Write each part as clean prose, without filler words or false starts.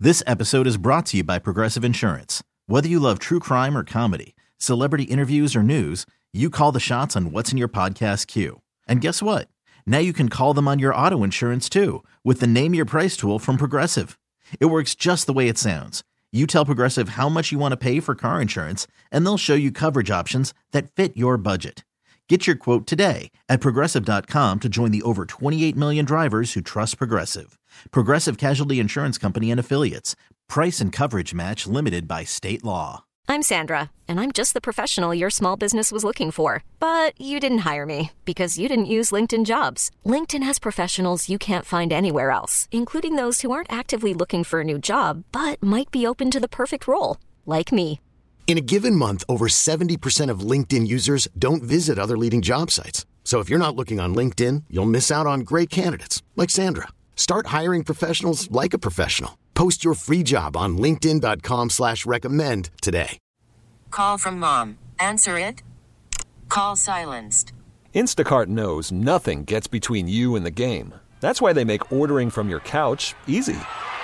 This episode is brought to you by Progressive Insurance. Whether you love true crime or comedy, celebrity interviews or news, you call the shots on what's in your podcast queue. And guess what? Now you can call them on your auto insurance too with the Name Your Price tool from Progressive. It works just the way it sounds. You tell Progressive how much you want to pay for car insurance, and they'll show you coverage options that fit your budget. Get your quote today at Progressive.com to join the over 28 million drivers who trust Progressive. Progressive Casualty Insurance Company and Affiliates. Price and coverage match limited by state law. I'm Sandra, and I'm just the professional your small business was looking for. But you didn't hire me because you didn't use LinkedIn Jobs. LinkedIn has professionals you can't find anywhere else, including those who aren't actively looking for a new job, but might be open to the perfect role, like me. In a given month, over 70% of LinkedIn users don't visit other leading job sites. So if you're not looking on LinkedIn, you'll miss out on great candidates like Sandra. Start hiring professionals like a professional. Post your free job on linkedin.com/recommend today. Call from mom. Answer it. Call silenced. Instacart knows nothing gets between you and the game. That's why they make ordering from your couch easy.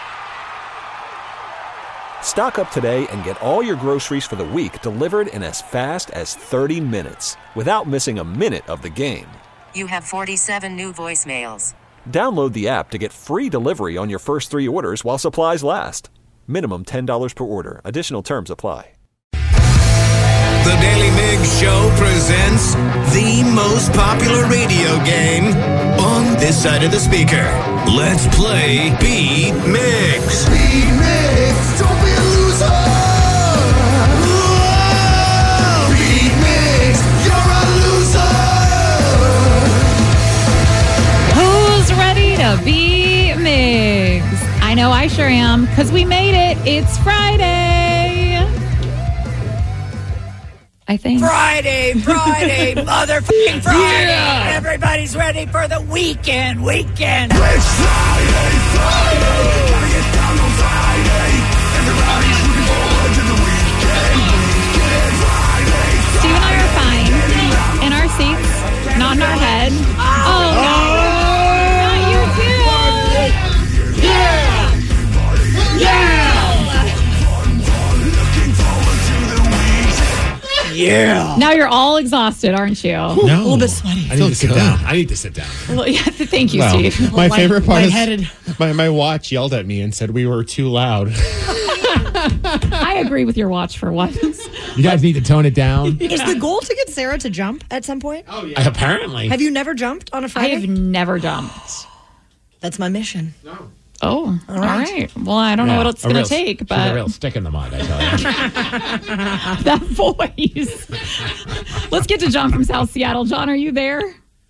Stock up today and get all your groceries for the week delivered in as fast as 30 minutes without missing a minute of the game. You have 47 new voicemails. Download the app to get free delivery on your first 3 orders while supplies last. Minimum $10 per order. Additional terms apply. The Daily Migs Show presents the most popular radio game on this side of the speaker. Let's play Beat Migs. Beat Migs, don't be a loser. Whoa! Beat Migs, you're a loser. Who's ready to beat Migs? I know I sure am, because we made it. It's Friday. I think. Friday, motherfucking Friday. Yeah. Everybody's ready for the weekend. It's Friday. Gotta get down on Friday. Everybody's looking forward to the weekend. Friday. Steve and I are fine in our seats, not in our head. Oh, no. Not you too. Yeah. Now you're all exhausted, aren't you? No. A little bit sweaty. I need to sit down. Well, yeah, thank you, Steve. My favorite part is my watch yelled at me and said we were too loud. I agree with your watch for once. You guys need to tone it down. Is the goal to get Sarah to jump at some point? Oh, yeah. Apparently. Have you never jumped on a Friday? I have never jumped. That's my mission. No. Oh, all right. Well, I don't know what it's going to take, but... She's a real stick in the mud, I tell you. That voice. Let's get to John from South Seattle. John, are you there?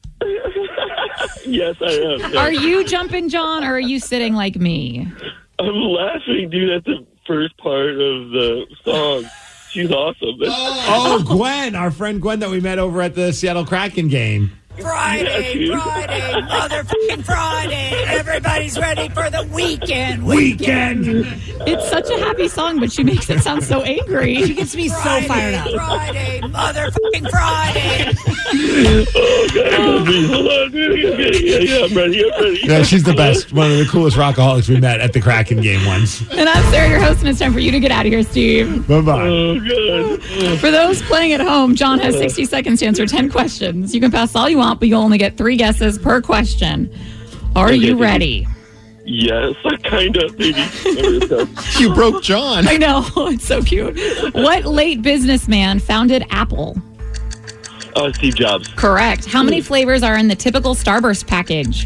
Yes, I am. Yes. Are you jumping, John, or are you sitting like me? I'm laughing, dude, at the first part of the song. She's awesome. Oh, Gwen, our friend Gwen that we met over at the Seattle Kraken game. Friday, motherfucking Friday. Everybody's ready for the weekend. It's such a happy song, but she makes it sound so angry. She gets me so fired up. Friday, motherfucking Friday. Oh, God, hold on. Yeah, I'm ready. Yeah, she's the best. One of the coolest rockaholics we met at the Kraken game once. And I'm Sarah, your host, and it's time for you to get out of here, Steve. Bye-bye. Oh, God. For those playing at home, John has 60 seconds to answer 10 questions. You can pass all you want, but you'll only get 3 guesses per question. Are you ready? Yes, kind of, maybe. You broke John. I know. It's so cute. What late businessman founded Apple? Steve Jobs. Correct. How many flavors are in the typical Starburst package?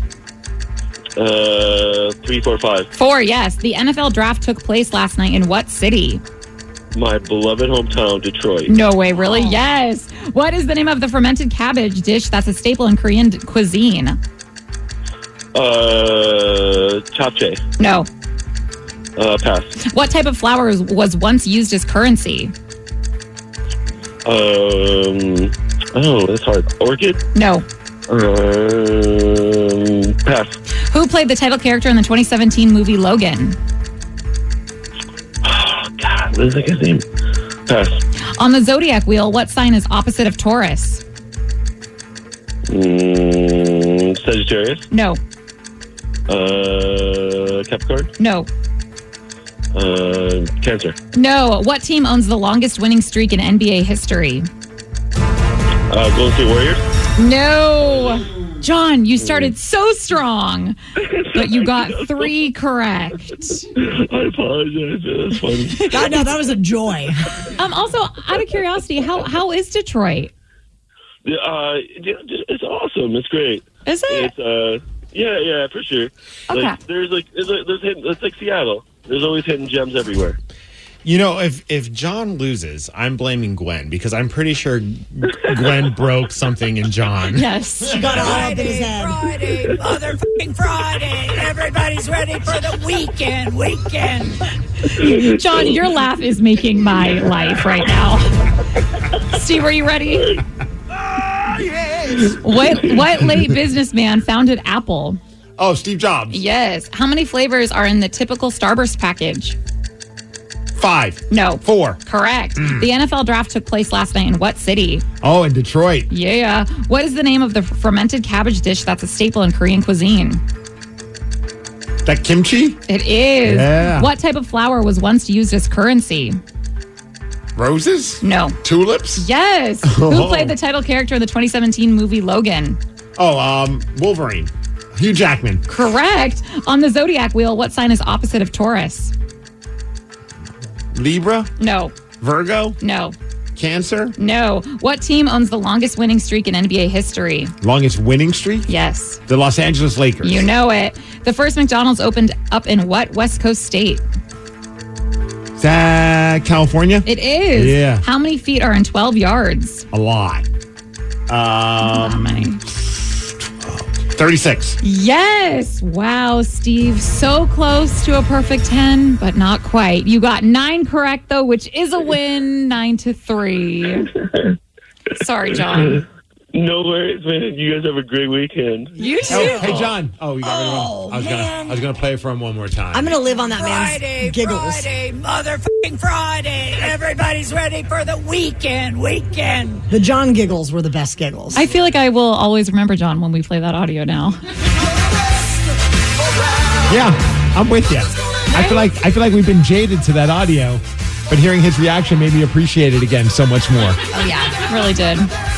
3, 4, 5. 4, yes. The NFL draft took place last night in what city? My beloved hometown, Detroit. No way, really? Oh. Yes. What is the name of the fermented cabbage dish that's a staple in Korean cuisine? Japchae. No. Pass. What type of flower was once used as currency? That's hard. Orchid? No. Pass. Who played the title character in the 2017 movie Logan? Oh, God. What is that guy's name? Pass. On the zodiac wheel, what sign is opposite of Taurus? Sagittarius? No. Capricorn? No. Cancer. No. What team owns the longest winning streak in NBA history? Golden State Warriors. No. John, you started so strong, but you got 3 correct. I apologize. That's funny. God, no, that was a joy. Also, out of curiosity, how is Detroit? It's awesome. It's great. Is it? It's yeah, for sure. Okay. There's it's like Seattle. There's always hidden gems everywhere. You know, if John loses, I'm blaming Gwen because I'm pretty sure Gwen broke something in John. Yes. She got all up in his head. Friday, motherfucking Friday. Everybody's ready for the weekend. John, your laugh is making my life right now. Steve, are you ready? Yes. What late businessman founded Apple? Oh, Steve Jobs. Yes. How many flavors are in the typical Starburst package? 5. No. 4. Correct. The NFL draft took place last night in what city? Oh, in Detroit. Yeah. What is the name of the fermented cabbage dish that's a staple in Korean cuisine? That kimchi? It is. Yeah. What type of flower was once used as currency? Roses? No. Tulips? Yes. Who played the title character in the 2017 movie Logan? Oh, Wolverine. Hugh Jackman. Correct. On the zodiac wheel, what sign is opposite of Taurus? Libra? No. Virgo? No. Cancer? No. What team owns the longest winning streak in NBA history? Longest winning streak? Yes. The Los Angeles Lakers. You know it. The first McDonald's opened up in what West Coast state? Is that California? It is. Yeah. How many feet are in 12 yards? A lot. How many? 36. Yes. Wow, Steve. So close to a perfect 10, but not quite. You got 9 correct, though, which is a win, 9-3. Sorry, John. No worries, man. You guys have a great weekend. You too. Oh, hey, John. Oh, you got rid of him. I was gonna play it for him one more time. I'm going to live on that man's giggles. Friday, motherfucking Friday. Everybody's ready for the weekend. The John giggles were the best giggles. I feel like I will always remember John when we play that audio now. Yeah, I'm with you. I feel like we've been jaded to that audio, but hearing his reaction made me appreciate it again so much more. Oh, yeah. Really did.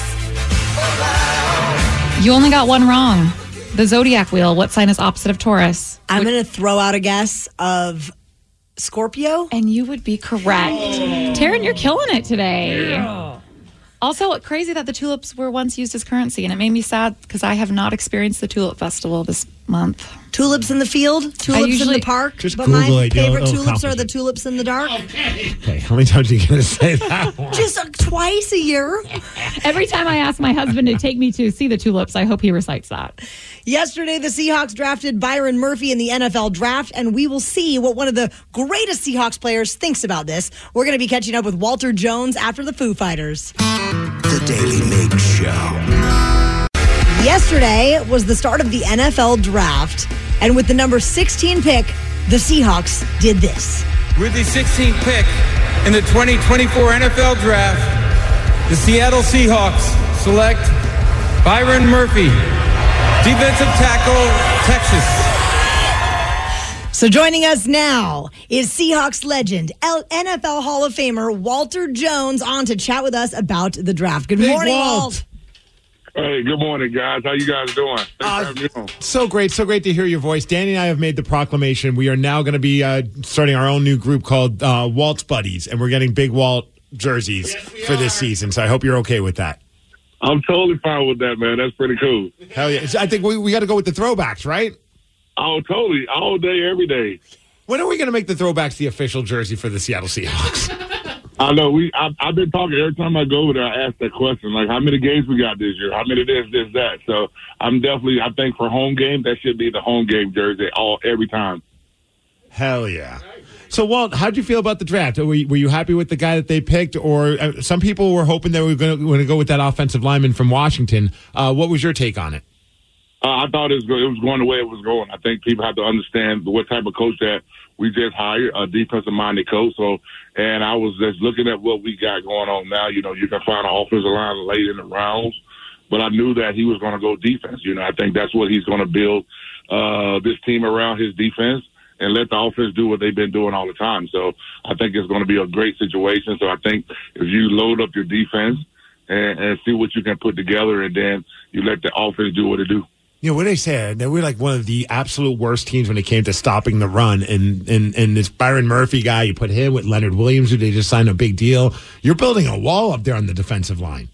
You only got 1 wrong. The zodiac wheel, what sign is opposite of Taurus? I'm going to throw out a guess of Scorpio. And you would be correct. Taryn, you're killing it today. Yeah. Also, crazy that the tulips were once used as currency, and it made me sad because I have not experienced the Tulip Festival this month. Tulips in the field, tulips in the park. Just but Google my it. favorite It'll tulips are the accomplish tulips in the dark. Okay, how many times are you going to say that one? Just twice a year. Every time I ask my husband to take me to see the tulips, I hope he recites that. Yesterday, the Seahawks drafted Byron Murphy in the NFL draft, and we will see what one of the greatest Seahawks players thinks about this. We're going to be catching up with Walter Jones after the Foo Fighters. The Daily Mig Show. Yesterday was the start of the NFL draft, and with the number 16 pick, the Seahawks did this. With the 16th pick in the 2024 NFL Draft, the Seattle Seahawks select Byron Murphy, defensive tackle, Texas. So joining us now is Seahawks legend, NFL Hall of Famer Walter Jones, on to chat with us about the draft. Good morning, Walt. Hey, good morning, guys. How you guys doing? Thanks for having me on. So great to hear your voice. Danny and I have made the proclamation. We are now going to be starting our own new group called Walt's Buddies, and we're getting big Walt jerseys for this season. So I hope you're okay with that. I'm totally fine with that, man. That's pretty cool. Hell yeah. So I think we got to go with the throwbacks, right? Oh, totally. All day, every day. When are we going to make the throwbacks the official jersey for the Seattle Seahawks? I know. I've been talking every time I go over there. I ask that question, like, how many games we got this year? How many this, that? So I think for home game, that should be the home game jersey every time. Hell yeah. So, Walt, how'd you feel about the draft? Were you happy with the guy that they picked? Or some people were hoping they were going to go with that offensive lineman from Washington. What was your take on it? I thought it was going the way it was going. I think people have to understand what type of coach that we just hired, a defensive-minded coach. So, and I was just looking at what we got going on now. You know, you can find an offensive line late in the rounds, but I knew that he was going to go defense. You know, I think that's what he's going to build this team around, his defense. and let the offense do what they've been doing all the time. So I think it's going to be a great situation. So I think if you load up your defense and see what you can put together, and then you let the offense do what it do. You know, what they said, that we're like one of the absolute worst teams when it came to stopping the run. And this Byron Murphy guy, you put him with Leonard Williams, who they just signed a big deal. You're building a wall up there on the defensive line.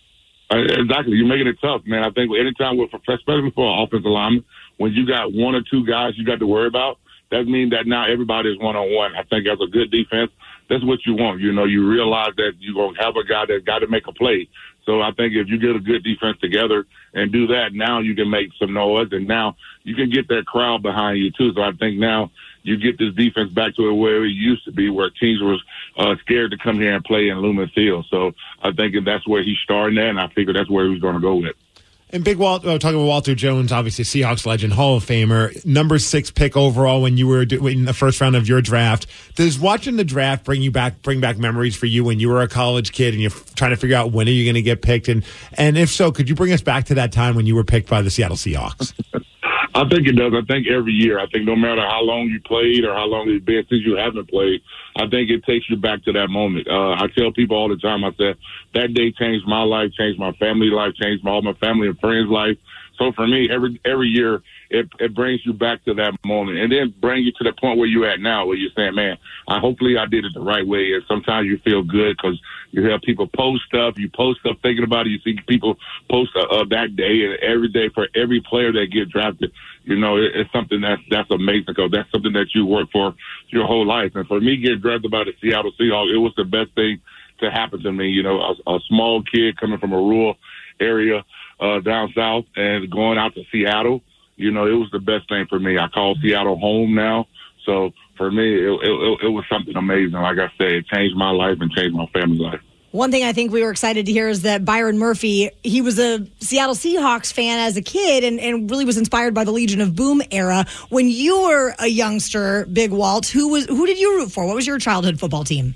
Exactly. You're making it tough, man. I think anytime, especially for an offensive lineman, when you got one or two guys you got to worry about, that means that now everybody is one-on-one. I think as a good defense, that's what you want. You know, you realize that you're going to have a guy that got to make a play. So I think if you get a good defense together and do that, now you can make some noise, and now you can get that crowd behind you too. So I think now you get this defense back to where it used to be, where teams was scared to come here and play in Lumen Field. So I think that's where he's starting at, and I figure that's where he's going to go with. And Big Walt, talking about Walter Jones, obviously Seahawks legend, Hall of Famer, number 6 pick overall when you were in the first round of your draft. Does watching the draft bring back memories for you when you were a college kid and you're trying to figure out when are you going to get picked? And if so, could you bring us back to that time when you were picked by the Seattle Seahawks? I think it does. I think every year. I think no matter how long you played or how long it's been since you haven't played, I think it takes you back to that moment. I tell people all the time, I said, that day changed my life, changed my family life, changed all my family and friends' life. So for me, every year, it brings you back to that moment, and then bring you to the point where you're at now, where you're saying, man, hopefully I did it the right way. And sometimes you feel good because you hear people post stuff. You post stuff thinking about it. You see people post that day, and every day for every player that gets drafted. You know, it's something that's amazing because that's something that you work for your whole life. And for me, getting drafted by the Seattle Seahawks, it was the best thing to happen to me. You know, a small kid coming from a rural area down south and going out to Seattle. You know, it was the best thing for me. I call Seattle home now. So for me, it was something amazing. Like I said, it changed my life and changed my family's life. One thing I think we were excited to hear is that Byron Murphy, he was a Seattle Seahawks fan as a kid and really was inspired by the Legion of Boom era. When you were a youngster, Big Walt, who did you root for? What was your childhood football team?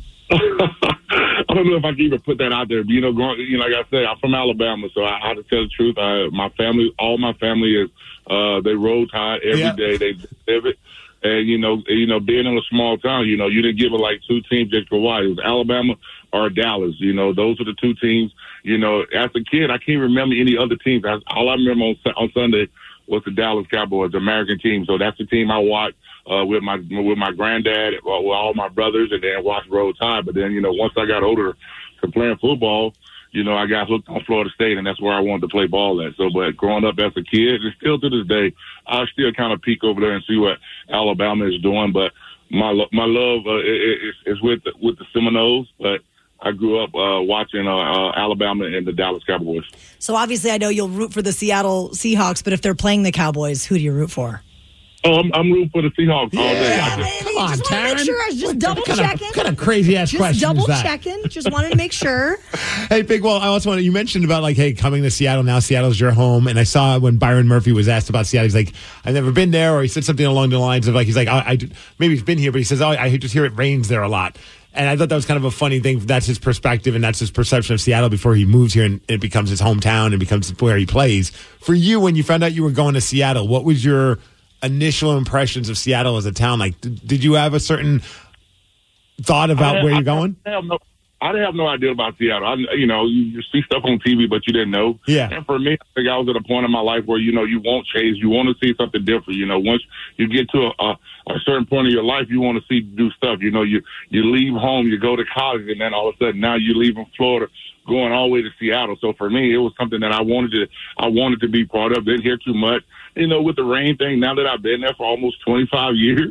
I don't know if I can even put that out there. But, like I said, I'm from Alabama, so I have to tell the truth. All my family is they roll tide every day. They live it. And, being in a small town, you didn't give it like two teams just for why. It was Alabama or Dallas. Those are the two teams. As a kid, I can't remember any other teams. All I remember on Sunday was the Dallas Cowboys, the American team. So that's the team I watched with my granddad, with all my brothers, and then watched Roll Tide. But then, once I got older to playing football, I got hooked on Florida State, and that's where I wanted to play ball at. So, but growing up as a kid, and still to this day, I still kind of peek over there and see what Alabama is doing. But my love is with the Seminoles, but I grew up watching Alabama and the Dallas Cowboys. So obviously, I know you'll root for the Seattle Seahawks, but if they're playing the Cowboys, who do you root for? Oh, I'm rooting for the Seahawks all day. Come on, Taryn. Just double checking. What kind of crazy ass questions double is that? checking. Just wanted to make sure. Hey, Big Walt, I also you mentioned about coming to Seattle now. Seattle's your home, and I saw when Byron Murphy was asked about Seattle, he's like, "I've never been there," or he said something along the lines of maybe he's been here, but he says, I just hear it rains there a lot. And I thought that was kind of a funny thing. That's his perspective and that's his perception of Seattle before he moves here and it becomes his hometown and becomes where he plays. For you, when you found out you were going to Seattle, what was your initial impressions of Seattle as a town? Like, did you have a certain thought about where you're going? I didn't have no idea about Seattle. You see stuff on TV, but you didn't know. Yeah. And for me, I think I was at a point in my life where, you won't change. You want to see something different. Once you get to a certain point in your life, you want to see new stuff. You leave home, you go to college, and then all of a sudden now you leave in Florida, going all the way to Seattle. So for me, it was something that I wanted to be part of. Didn't hear too much. With the rain thing, now that I've been there for almost 25 years,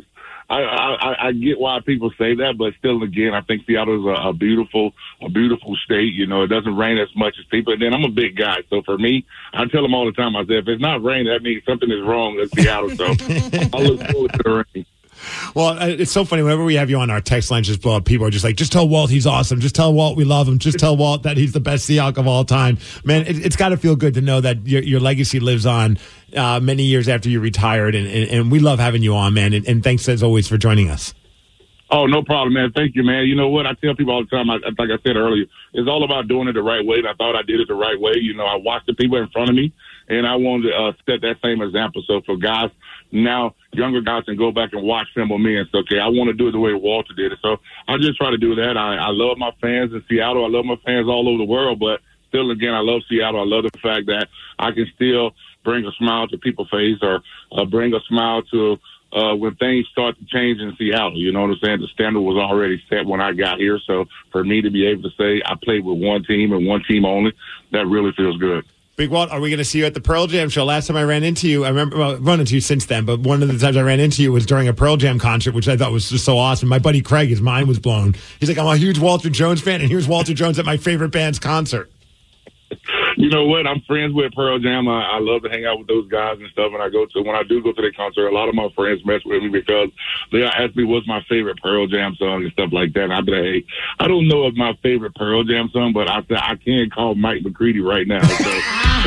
I get why people say that, but still, again, I think Seattle is a beautiful state. It doesn't rain as much as people. And then I'm a big guy, so for me, I tell them all the time, I say, if it's not rain, that means something is wrong in Seattle. So I look forward to the rain. Well, it's so funny. Whenever we have you on, our text lines just blow up. People are just like, just tell Walt he's awesome. Just tell Walt we love him. Just tell Walt that he's the best Seahawk of all time. Man, it's got to feel good to know that your legacy lives on many years after you retired. And we love having you on, man. And thanks, as always, for joining us. Oh, no problem, man. Thank you, man. You know what? I tell people all the time, like I said earlier, it's all about doing it the right way. And I thought I did it the right way. You know, I watched the people in front of me, and I wanted to set that same example. So for guys now, younger guys can go back and watch film with me and say, okay, I want to do it the way Walter did it. So I just try to do that. I love my fans in Seattle. I love my fans all over the world. But still, again, I love Seattle. I love the fact that I can still bring a smile to people's face or bring a smile to when things start to change in Seattle. You know what I'm saying? The standard was already set when I got here. So for me to be able to say I played with one team and one team only, that really feels good. Big Walt, are we going to see you at the Pearl Jam show? Last time I ran into you, I remember, well, run into you since then, but one of the times I ran into you was during a Pearl Jam concert, which I thought was just so awesome. My buddy Craig, his mind was blown. He's like, I'm a huge Walter Jones fan, and here's Walter Jones at my favorite band's concert. You know what? I'm friends with Pearl Jam. I love to hang out with those guys and stuff. And when I do go to their concert, a lot of my friends mess with me because they ask me what's my favorite Pearl Jam song and stuff like that. And I'll be like, hey, I don't know if my favorite Pearl Jam song, but I said I can't call Mike McCready right now. So.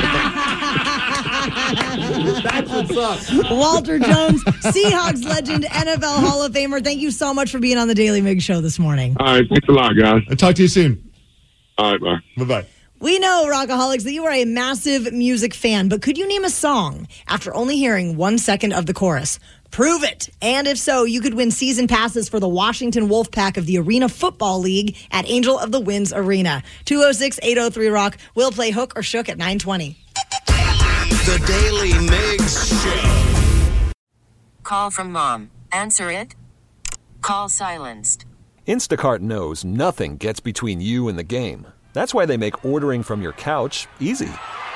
That's what's up. Walter Jones, Seahawks legend, NFL Hall of Famer. Thank you so much for being on the Daily Mig Show this morning. All right. Thanks a lot, guys. I'll talk to you soon. All right. Bye. Bye-bye. We know, Rockaholics, that you are a massive music fan, but could you name a song after only hearing 1 second of the chorus? Prove it. And if so, you could win season passes for the Washington Wolfpack of the Arena Football League at Angel of the Winds Arena. 206-803-ROCK. We'll play Hook or Shook at 9:20. The Daily Migs Show. Call from mom. Answer it. Call silenced. Instacart knows nothing gets between you and the game. That's why they make ordering from your couch easy.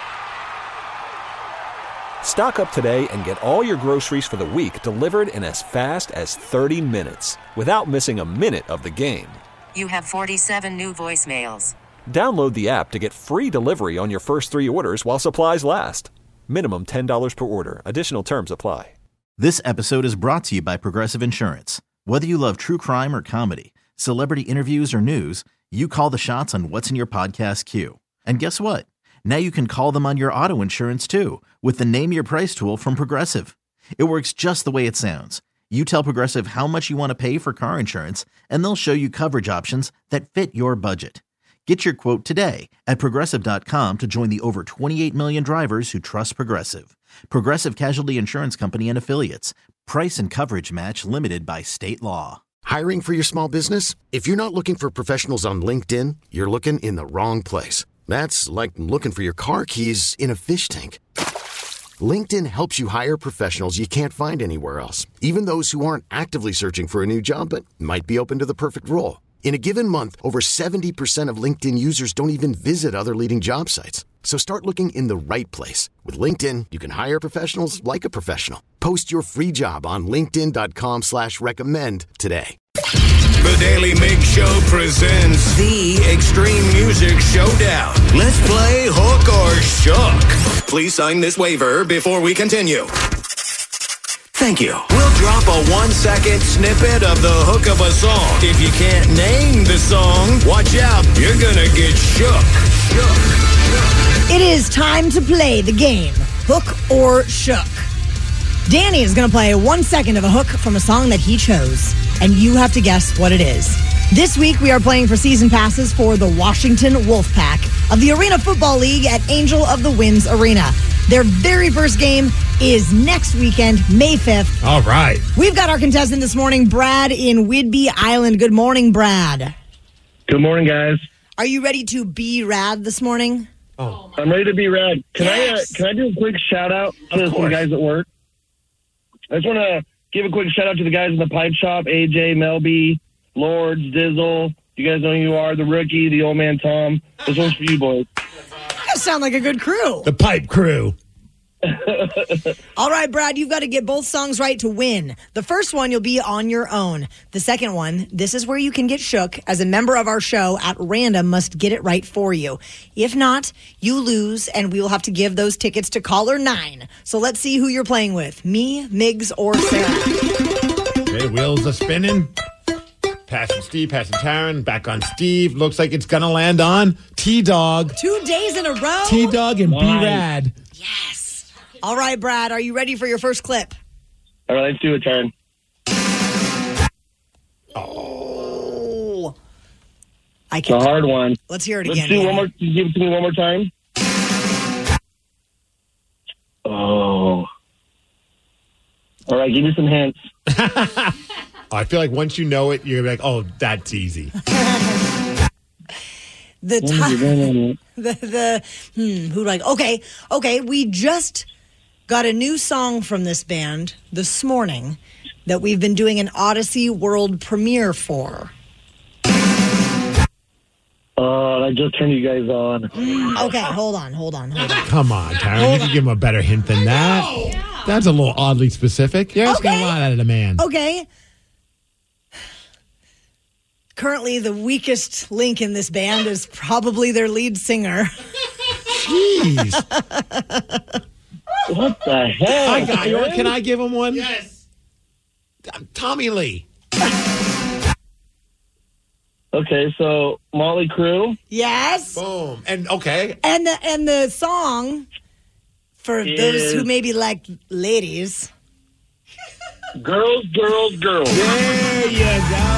Stock up today and get all your groceries for the week delivered in as fast as 30 minutes without missing a minute of the game. You have 47 new voicemails. Download the app to get free delivery on your first 3 orders while supplies last. Minimum $10 per order. Additional terms apply. This episode is brought to you by Progressive Insurance. Whether you love true crime or comedy, celebrity interviews or news, you call the shots on what's in your podcast queue. And guess what? Now you can call them on your auto insurance too with the Name Your Price tool from Progressive. It works just the way it sounds. You tell Progressive how much you want to pay for car insurance, and they'll show you coverage options that fit your budget. Get your quote today at Progressive.com to join the over 28 million drivers who trust Progressive. Progressive Casualty Insurance Company and Affiliates. Price and coverage match limited by state law. Hiring for your small business? If you're not looking for professionals on LinkedIn, you're looking in the wrong place. That's like looking for your car keys in a fish tank. LinkedIn helps you hire professionals you can't find anywhere else, even those who aren't actively searching for a new job but might be open to the perfect role. In a given month, over 70% of LinkedIn users don't even visit other leading job sites. So start looking in the right place. With LinkedIn, you can hire professionals like a professional. Post your free job on linkedin.com/recommend today. The Daily Mig Show presents the Extreme Music Showdown. Let's play Hook or Shook. Please sign this waiver before we continue. Thank you. We'll drop a 1-second snippet of the hook of a song. If you can't name the song, watch out. You're gonna get shook. It is time to play the game, Hook or Shook. Danny is going to play 1 second of a hook from a song that he chose, and you have to guess what it is. This week, we are playing for season passes for the Washington Wolfpack of the Arena Football League at Angel of the Winds Arena. Their very first game is next weekend, May 5th. All right. We've got our contestant this morning, Brad in Whidbey Island. Good morning, Brad. Good morning, guys. Are you ready to be rad this morning? Oh, I'm ready to be rad. Can I do a quick shout out to some guys at work? I just want to give a quick shout out to the guys in the pipe shop, AJ, Melby, Lords, Dizzle. You guys know who you are, the rookie, the old man Tom. This one's for you boys. You sound like a good crew. The pipe crew. All right, Brad, you've got to get both songs right to win. The first one, you'll be on your own. The second one, this is where you can get shook as a member of our show at random must get it right for you. If not, you lose, and we will have to give those tickets to caller 9. So let's see who you're playing with, me, Migs, or Sarah. Okay, wheels are spinning. Passing Steve, passing Taryn, back on Steve. Looks like it's going to land on T-Dog. 2 days in a row. T-Dog and B-Rad. Yes. All right, Brad, are you ready for your first clip? All right, let's do it, Taryn. Oh. It's a hard one. Let's hear it Let's again. do one more. Can you give it to me one more time? Oh. All right, give me some hints. I feel like once you know it, you're going to be like, oh, that's easy. Who like? Okay. We just got a new song from this band this morning that we've been doing an Odyssey world premiere for. I just turned you guys on. Okay, hold on. Come on, Taryn. You can give him a better hint than that. Yeah. That's a little oddly specific. You're asking a lot out of the man. Okay. Currently, the weakest link in this band is probably their lead singer. Jeez. What the hell? I got you. Can I give him one? Yes. Tommy Lee. Okay, so Motley Crue. Yes. Boom. And okay. And the song for those who maybe like ladies. Girls. There you go.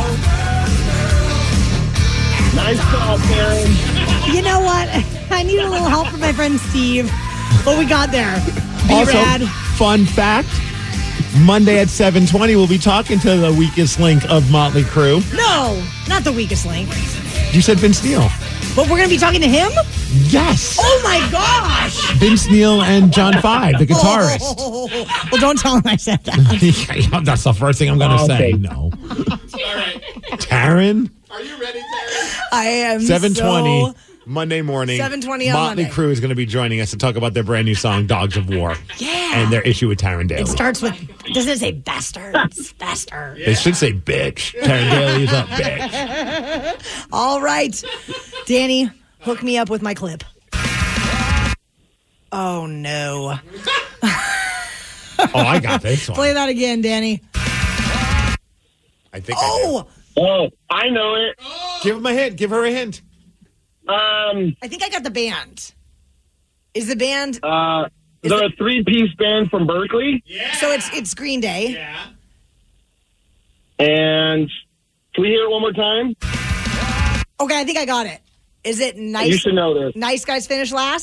Nice job, Karen. You know what? I need a little help from my friend Steve. But we got there. Also, fun fact, Monday at 7:20, we'll be talking to the weakest link of Motley Crue. No, not the weakest link. You said Vince Neil. But we're going to be talking to him? Yes. Oh, my gosh. Vince Neil and John Five, the guitarist. Oh. Well, don't tell him I said that. That's the first thing I'm going to say. No. All right. Taryn? Are you ready, Taryn? I am 7:20. Monday morning, 7:20 on Motley Monday. Crue is going to be joining us to talk about their brand new song, Dogs of War. Yeah. And their issue with Taryn Daly. It starts with, doesn't it say bastards? Bastard. They should say bitch. Taryn Daly is a bitch. All right. Danny, hook me up with my clip. Oh, no. Oh, I got this one. Play that again, Danny. I think Oh, I know it. Give him a hint. Give her a hint. I think I got the band. Is the band? They're a three-piece band from Berkeley. Yeah. So it's Green Day. Yeah. And can we hear it one more time? Okay, I think I got it. Is it nice? You should know this. Nice Guys Finish Last?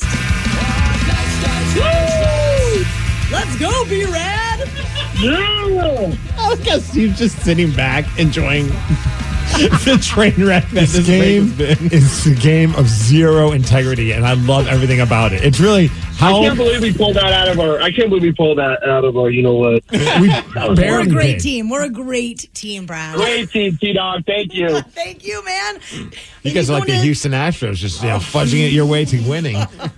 Woo! Let's go, B-Rad! Yeah. I guess Steve's just sitting back enjoying the train wreck that this game has been. It's a game of zero integrity, and I love everything about it. It's really how I can't believe we pulled that out of our. You know what? We're a great team. We're a great team, Brad. Great team, T-Dog. Thank you. Thank you, man. You guys are like the Houston Astros, just fudging it your way to winning.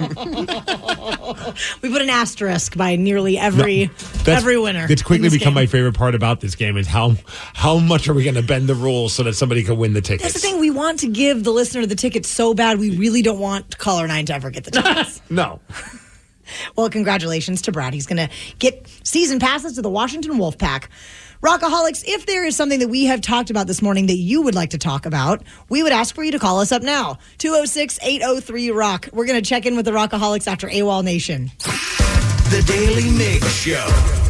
We put an asterisk by nearly every winner. It's quickly become my favorite part about this game is how much are we going to bend the rules so that somebody can win the tickets? That's the thing. We want to give the listener the tickets so bad. We really don't want Caller 9 to ever get the tickets. No. Well, congratulations to Brad. He's going to get season passes to the Washington Wolfpack. Rockaholics, if there is something that we have talked about this morning that you would like to talk about, we would ask for you to call us up now. 206-803-ROCK. We're going to check in with the Rockaholics after AWOL Nation. The Daily Mix Show.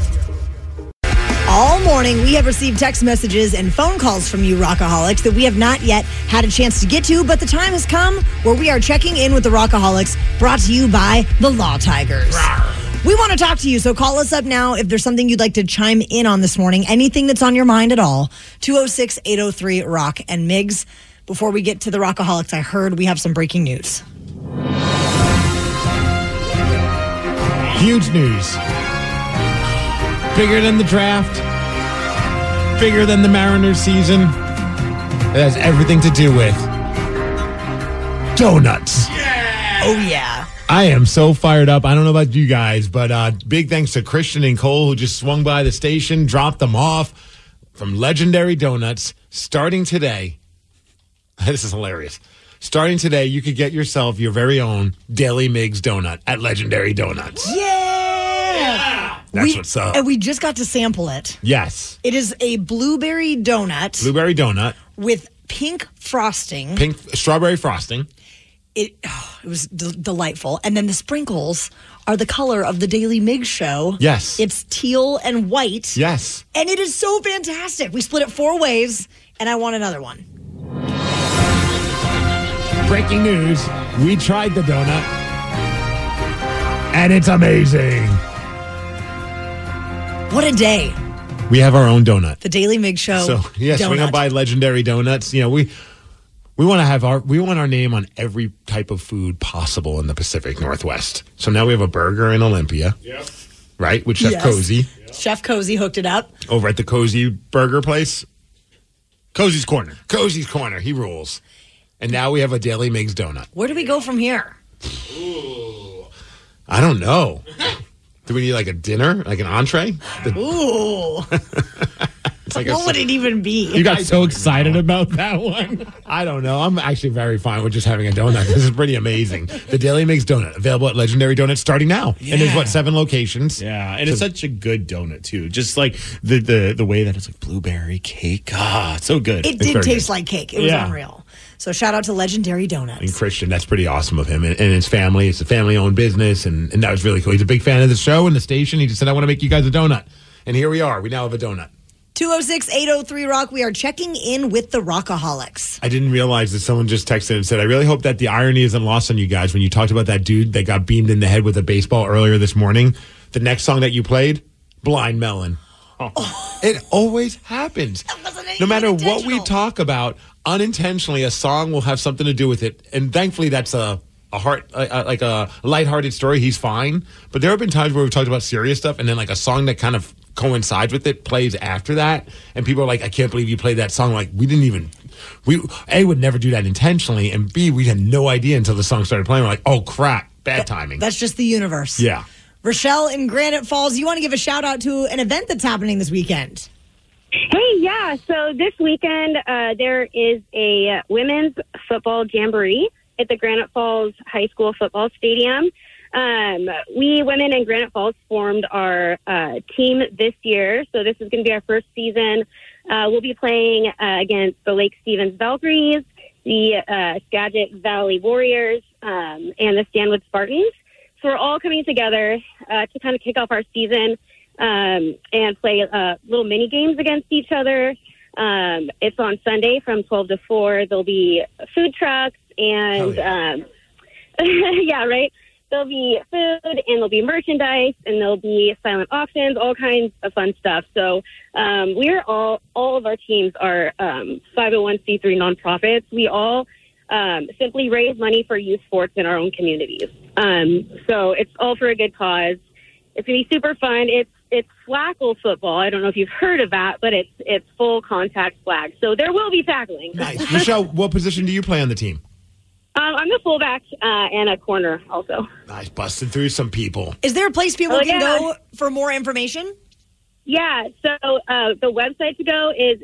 All morning, we have received text messages and phone calls from you Rockaholics that we have not yet had a chance to get to, but the time has come where we are checking in with the Rockaholics, brought to you by the Law Tigers. We want to talk to you, so call us up now if there's something you'd like to chime in on this morning, anything that's on your mind at all. 206-803-ROCK. And Migs, before we get to the Rockaholics, I heard we have some breaking news. Huge news. Bigger than the draft. Bigger than the Mariners season. It has everything to do with donuts. Yeah. Oh, yeah. I am so fired up. I don't know about you guys, but big thanks to Christian and Cole who just swung by the station, dropped them off from Legendary Donuts. Starting today, this is hilarious. Starting today, you could get yourself your very own Daily Migs donut at Legendary Donuts. Yeah! That's what's up. And we just got to sample it. Yes. It is a blueberry donut. Blueberry donut. With pink frosting. Pink strawberry frosting. It was delightful. And then the sprinkles are the color of the Daily Mix show. Yes. It's teal and white. Yes. And it is so fantastic. We split it 4 ways, and I want another one. Breaking news. We tried the donut, and it's amazing. What a day. We have our own donut. The Daily Mix show. So, yes, donut. we're going to buy Legendary Donuts. You know, we want to have our name on every type of food possible in the Pacific Northwest. So now we have a burger in Olympia. Yep. Right? With Chef Cozy. Yep. Chef Cozy hooked it up. Over at the Cozy Burger Place. Cozy's Corner. Cozy's Corner. He rules. And now we have a Daily Mix donut. Where do we go from here? Ooh. I don't know. Do we need like a dinner? Like an entree? Ooh. Like what would it even be? You got so excited about that one. I don't know. I'm actually very fine with just having a donut. This is pretty amazing. The Daily Mix donut, available at Legendary Donuts starting now. Yeah. And there's 7 locations? Yeah, and it's such a good donut too. Just like the way that it's like blueberry cake. It's so good. It did taste like cake. It was unreal. So shout out to Legendary Donuts. And Christian, that's pretty awesome of him and his family. It's a family-owned business, and that was really cool. He's a big fan of the show and the station. He just said, I want to make you guys a donut. And here we are. We now have a donut. 206-803-ROCK. We are checking in with the Rockaholics. I didn't realize that someone just texted and said, I really hope that the irony isn't lost on you guys when you talked about that dude that got beamed in the head with a baseball earlier this morning. The next song that you played, Blind Melon. Oh. It always happens. No matter what we talk about, unintentionally, a song will have something to do with it. And thankfully, that's a lighthearted story. He's fine. But there have been times where we've talked about serious stuff, and then like a song that kind of coincides with it plays after that, and people are like, I can't believe you played that song. Like, we A, would never do that intentionally, and B, we had no idea until the song started playing. We're like, oh crap, bad timing. That's just the universe. Yeah. Rochelle in Granite Falls, you want to give a shout out to an event that's happening this weekend? Hey, yeah. So this weekend, there is a women's football jamboree at the Granite Falls High School football stadium. We women in Granite Falls formed our team this year. So this is going to be our first season. We'll be playing against the Lake Stevens Valkyries, the Skagit Valley Warriors, and the Stanwood Spartans. So we're all coming together to kind of kick off our season and play little mini games against each other. It's on Sunday from 12 to 4. There'll be food trucks and, yeah, right. There'll be food and there'll be merchandise and there'll be silent auctions, all kinds of fun stuff. So we're all of our teams are 501c3 nonprofits. We all simply raise money for youth sports in our own communities. So it's all for a good cause. It's going to be super fun. It's flackle football. I don't know if you've heard of that, but it's full contact flag. So there will be tackling. Nice. Michelle, what position do you play on the team? I'm the fullback and a corner also. Nice. Busting through some people. Is there a place people can go for more information? Yeah. So the website to go is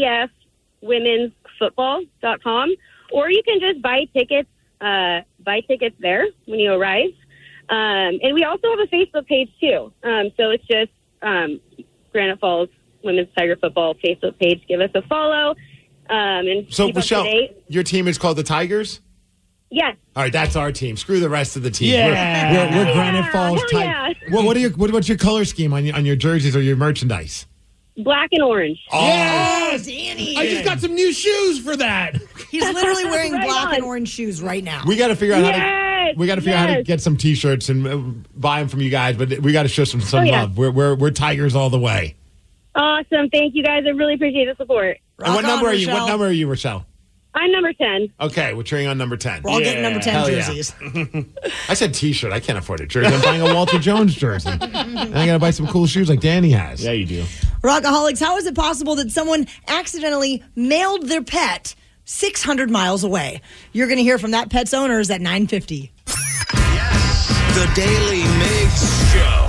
gfwomensfootball.com, or you can just buy tickets there when you arrive. And we also have a Facebook page too. So it's just Granite Falls Women's Tiger Football Facebook page. Give us a follow. And so, Michelle, your team is called the Tigers? Yes. All right, that's our team. Screw the rest of the team. Yeah. We're Granite Falls Tigers. Yeah. What's your color scheme on your jerseys or your merchandise? Black and orange. Oh, yes, Danny. I just got some new shoes for that. He's literally wearing black and orange shoes right now. We got to figure out how to get some T-shirts and buy them from you guys, but we got to show some love. We're Tigers all the way. Awesome. Thank you guys. I really appreciate the support. And what number are you? What number are you, Rochelle? I'm number 10. Okay, we're cheering on number 10. We're all getting number 10 jerseys. Yeah. I said T-shirt. I can't afford a jersey. I'm buying a Walter Jones jersey. And I got to buy some cool shoes like Danny has. Yeah, you do. Rockaholics, how is it possible that someone accidentally mailed their pet 600 miles away? You're going to hear from that pet's owners at 9:50. The Daily Mix Show.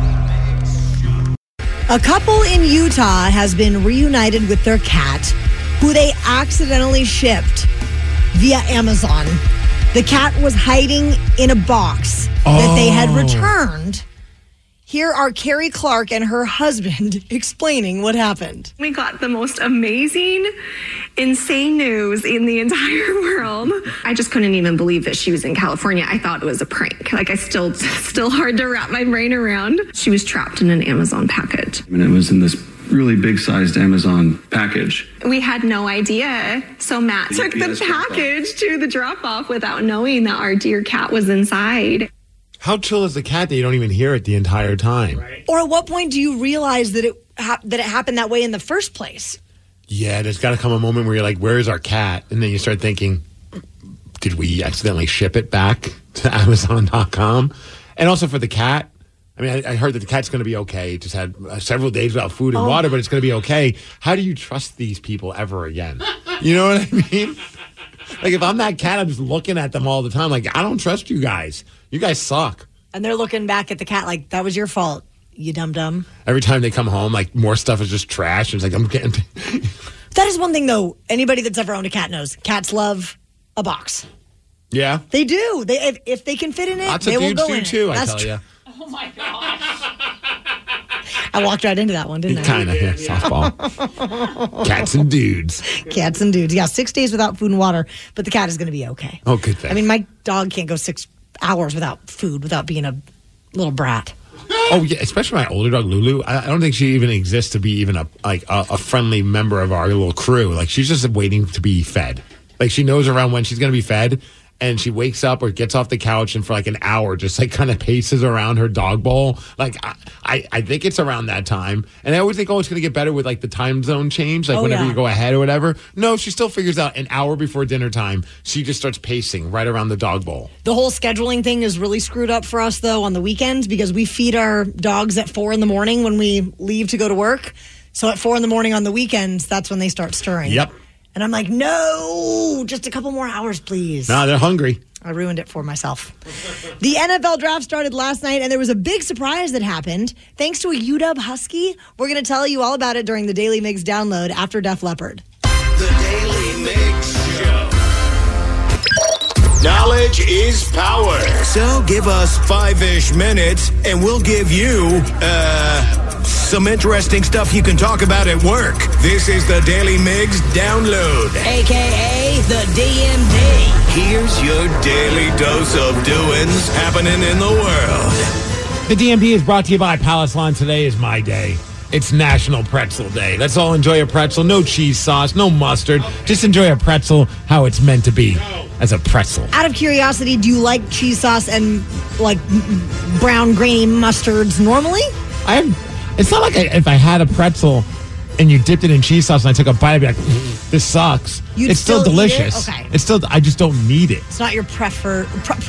A couple in Utah has been reunited with their cat, who they accidentally shipped via Amazon. The cat was hiding in a box that they had returned. Here are Carrie Clark and her husband explaining what happened. We got the most amazing, insane news in the entire world. I just couldn't even believe that she was in California. I thought it was a prank. Like, I still hard to wrap my brain around. She was trapped in an Amazon package. And it was in this really big-sized Amazon package. We had no idea. So Matt took the package to the drop-off without knowing that our dear cat was inside. How chill is the cat that you don't even hear it the entire time? Right. Or at what point do you realize that it happened that way in the first place? Yeah, there's got to come a moment where you're like, where is our cat? And then you start thinking, did we accidentally ship it back to Amazon.com? And also for the cat, I mean, I heard that the cat's going to be okay. It just had several days without food and water, but it's going to be okay. How do you trust these people ever again? You know what I mean? Like, if I'm that cat, I'm just looking at them all the time. Like, I don't trust you guys. You guys suck. And they're looking back at the cat like, that was your fault, you dum-dum. Every time they come home, like, more stuff is just trash. It's like, I'm getting... That is one thing, though. Anybody that's ever owned a cat knows. Cats love a box. Yeah? They do. If they can fit in it, lots they of will dudes go in too, it. I tell you. Oh, my gosh. I walked right into that one, didn't I? Kind of, yeah, softball. Cats and dudes. Cats and dudes. Yeah, 6 days without food and water, but the cat is going to be okay. Oh, good thing. I mean, my dog can't go 6 hours without food, without being a little brat. Oh, yeah, especially my older dog, Lulu. I don't think she even exists to be even a friendly member of our little crew. Like, she's just waiting to be fed. Like, she knows around when she's going to be fed, and she wakes up or gets off the couch and for like an hour just like kind of paces around her dog bowl. Like, I think it's around that time. And I always think, it's going to get better with like the time zone change, like whenever you go ahead or whatever. No, she still figures out an hour before dinner time, she just starts pacing right around the dog bowl. The whole scheduling thing is really screwed up for us, though, on the weekends because we feed our dogs at 4 a.m. when we leave to go to work. So at 4 a.m. on the weekends, that's when they start stirring. Yep. And I'm like, no, just a couple more hours, please. No, they're hungry. I ruined it for myself. The NFL draft started last night, and there was a big surprise that happened. Thanks to a UW Husky, we're going to tell you all about it during the Daily Mix download after Def Leppard. The Daily Mix Show. Knowledge is power. So give us 5-ish minutes, and we'll give you, some interesting stuff you can talk about at work. This is the Daily Migs Download. A.K.A. the DMD. Here's your daily dose of doings happening in the world. The DMD is brought to you by Palace Lawn. Today is my day. It's National Pretzel Day. Let's all enjoy a pretzel. No cheese sauce, no mustard. Just enjoy a pretzel how it's meant to be, as a pretzel. Out of curiosity, do you like cheese sauce and like brown grainy mustards normally? It's not like if I had a pretzel and you dipped it in cheese sauce and I took a bite, I'd be like, this sucks. It's still delicious. Okay. It's still, I just don't need it. It's not your preferred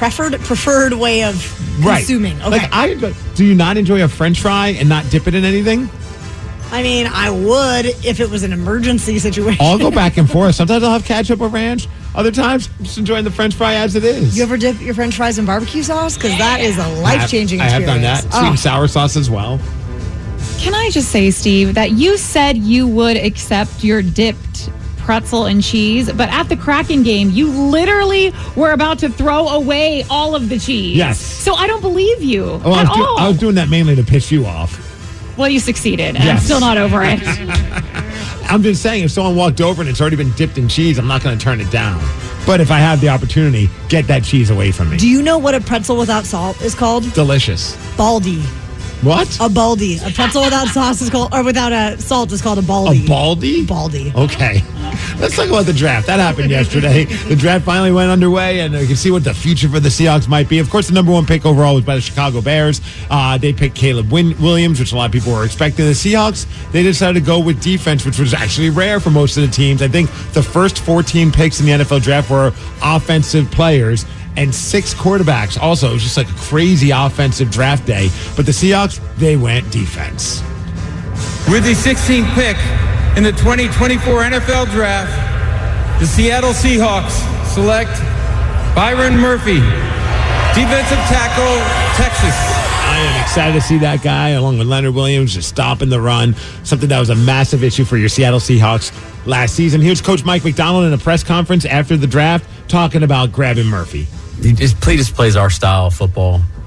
way of consuming. Okay. Like do you not enjoy a French fry and not dip it in anything? I mean, I would if it was an emergency situation. I'll go back and forth. Sometimes I'll have ketchup or ranch. Other times, I'm just enjoying the French fry as it is. You ever dip your French fries in barbecue sauce? Because that is a life-changing experience. I have done that. Sweet and sour sauce as well. Can I just say, Steve, that you said you would accept your dipped pretzel and cheese, but at the Kraken game, you literally were about to throw away all of the cheese. Yes. So I don't believe you at all. I was doing that mainly to piss you off. Well, you succeeded, and I'm still not over it. I'm just saying, if someone walked over and it's already been dipped in cheese, I'm not going to turn it down. But if I have the opportunity, get that cheese away from me. Do you know what a pretzel without salt is called? Delicious. Baldy. What? A baldy. A pretzel without sauce is called, or without a salt is called a baldy. A baldy? Baldy. Okay. Let's talk about the draft. That happened yesterday. The draft finally went underway, and you can see what the future for the Seahawks might be. Of course, the number one pick overall was by the Chicago Bears. They picked Caleb Williams, which a lot of people were expecting. The Seahawks, they decided to go with defense, which was actually rare for most of the teams. I think the first 14 picks in the NFL draft were offensive players. And 6 quarterbacks. Also, it was just like a crazy offensive draft day. But the Seahawks, they went defense. With the 16th pick in the 2024 NFL Draft, the Seattle Seahawks select Byron Murphy, defensive tackle, Texas. I am excited to see that guy, along with Leonard Williams, just stopping the run. Something that was a massive issue for your Seattle Seahawks last season. Here's Coach Mike McDonald in a press conference after the draft talking about grabbing Murphy. He just plays our style of football.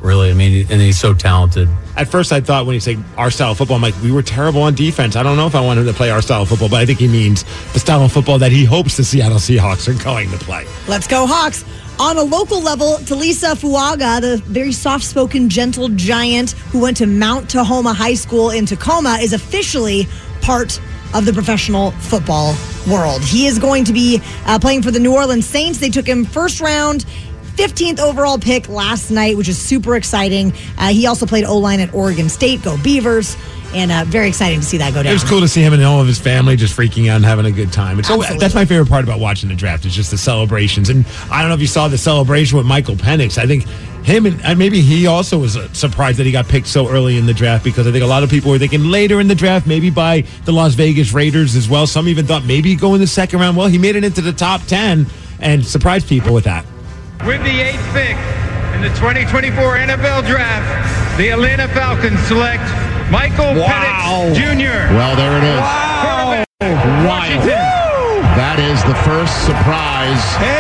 really. I mean, and he's so talented. At first, I thought when he said our style of football, I'm like, we were terrible on defense. I don't know if I want him to play our style of football, but I think he means the style of football that he hopes the Seattle Seahawks are going to play. Let's go Hawks. On a local level, Talisa Fuaga, the very soft-spoken, gentle giant who went to Mount Tahoma High School in Tacoma, is officially part of the professional football world. He is going to be playing for the New Orleans Saints. They took him first round, 15th overall pick last night, which is super exciting. He also played O-line at Oregon State. Go Beavers. And very exciting to see that go down. It was cool to see him and all of his family just freaking out and having a good time. And so that's my favorite part about watching the draft is just the celebrations. And I don't know if you saw the celebration with Michael Penix. I think him and maybe he also was surprised that he got picked so early in the draft, because I think a lot of people were thinking later in the draft, maybe by the Las Vegas Raiders as well. Some even thought maybe he'd go in the second round. Well, he made it into the top 10 and surprised people with that. With the 8th pick in the 2024 NFL Draft, the Atlanta Falcons select Michael Penix Jr. Well, there it is. Wow. Washington. That is the first surprise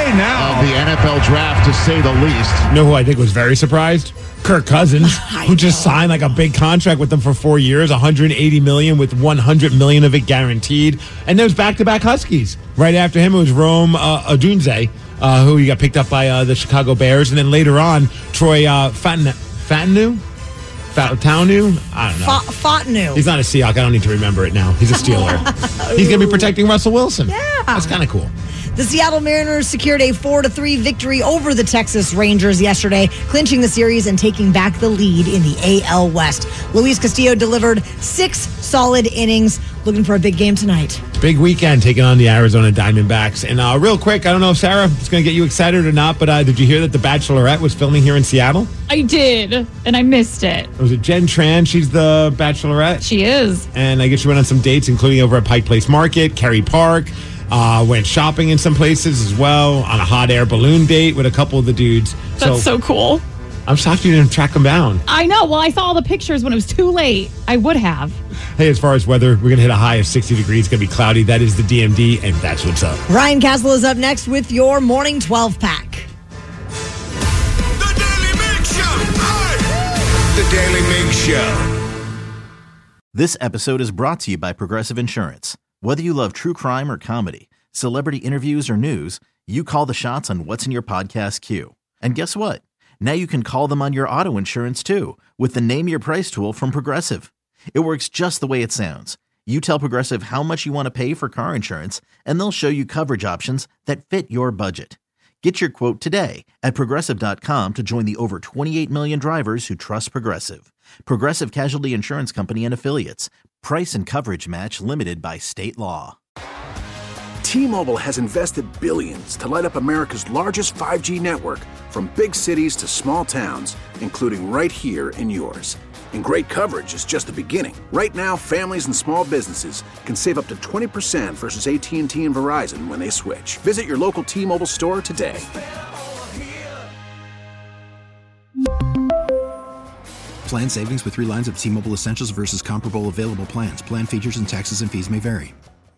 of the NFL Draft, to say the least. You know who I think was very surprised? Kirk Cousins, who just signed like a big contract with them for 4 years, $180 million with $100 million of it guaranteed. And there was back-to-back Huskies. Right after him, it was Rome Odunze, who he got picked up by the Chicago Bears. And then later on, Troy Fautanu? I don't know. Fautanu. He's not a Seahawk. I don't need to remember it now. He's a Steeler. He's going to be protecting Russell Wilson. Yeah. That's kind of cool. The Seattle Mariners secured a 4-3 victory over the Texas Rangers yesterday, clinching the series and taking back the lead in the AL West. Luis Castillo delivered 6 solid innings. Looking for a big game tonight. Big weekend taking on the Arizona Diamondbacks. And real quick, I don't know if Sarah is going to get you excited or not, but did you hear that The Bachelorette was filming here in Seattle? I did, and I missed it. Was it Jen Tran? She's the Bachelorette? She is. And I guess she went on some dates, including over at Pike Place Market, Kerry Park. Went shopping in some places as well, on a hot air balloon date with a couple of the dudes. That's so cool. I'm shocked you didn't track them down. I know. Well, I saw all the pictures when it was too late. I would have. Hey, as far as weather, we're going to hit a high of 60 degrees. It's going to be cloudy. That is the DMD, and that's what's up. Ryan Castle is up next with your morning 12-pack. The Daily Mig Show. The Daily Mig Show. This episode is brought to you by Progressive Insurance. Whether you love true crime or comedy, celebrity interviews or news, you call the shots on what's in your podcast queue. And guess what? Now you can call them on your auto insurance too, with the Name Your Price tool from Progressive. It works just the way it sounds. You tell Progressive how much you want to pay for car insurance, and they'll show you coverage options that fit your budget. Get your quote today at Progressive.com to join the over 28 million drivers who trust Progressive. Progressive Casualty Insurance Company and Affiliates. Price and coverage match limited by state law. T-Mobile has invested billions to light up America's largest 5G network, from big cities to small towns, including right here in yours. And great coverage is just the beginning. Right now, families and small businesses can save up to 20% versus AT&T and Verizon when they switch. Visit your local T-Mobile store today. Plan savings with 3 lines of T-Mobile Essentials versus comparable available plans. Plan features and taxes and fees may vary.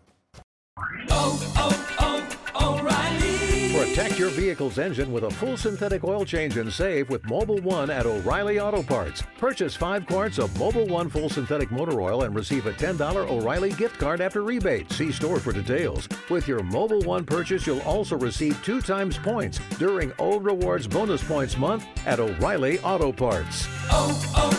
Protect your vehicle's engine with a full synthetic oil change and save with Mobil 1 at O'Reilly Auto Parts. Purchase 5 quarts of Mobil 1 full synthetic motor oil and receive a $10 O'Reilly gift card after rebate. See store for details. With your Mobil 1 purchase, you'll also receive 2 times points during O Rewards Bonus Points Month at O'Reilly Auto Parts.